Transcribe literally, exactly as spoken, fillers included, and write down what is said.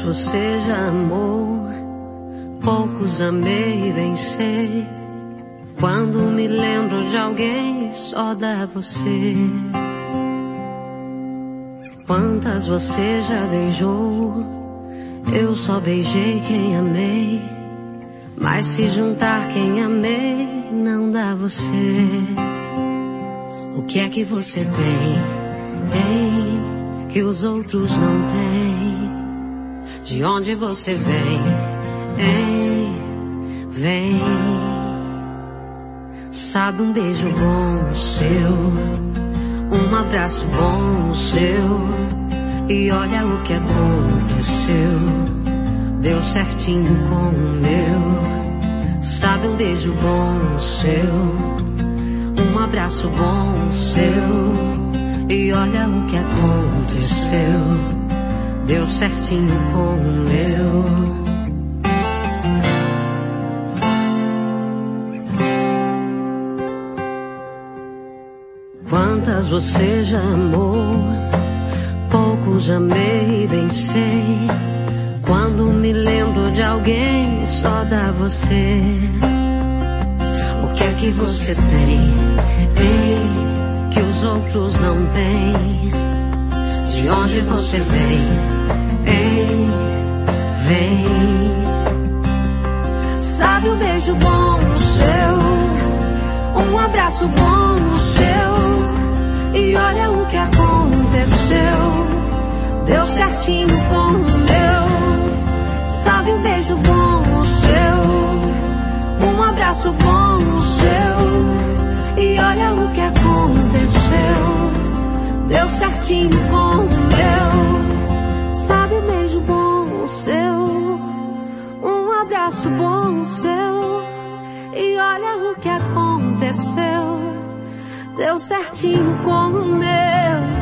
você já amou, poucos amei e bem sei. Quando me lembro de alguém, só dá você. Quantas você já beijou, eu só beijei quem amei. Mas se juntar quem amei, não dá você. O que é que você tem, tem, que os outros não têm? De onde você vem, hein, vem. Sabe, um beijo bom seu, um abraço bom seu, e olha o que aconteceu, deu certinho com o meu. Sabe, um beijo bom seu, um abraço bom seu, e olha o que aconteceu, deu certinho com o meu. Quantas você já amou, poucos amei e bem sei. Quando me lembro de alguém, só dá você. O que é que você tem, tem, que os outros não têm? De onde você vem, hein, vem. Sabe, um beijo bom seu, um abraço bom seu, e olha o que aconteceu, deu certinho com o meu. Sabe, um beijo bom seu, um abraço bom seu, e olha o que aconteceu, deu certinho com o meu. Sabe, um beijo bom seu, um abraço bom seu, e olha o que aconteceu, deu certinho com o meu.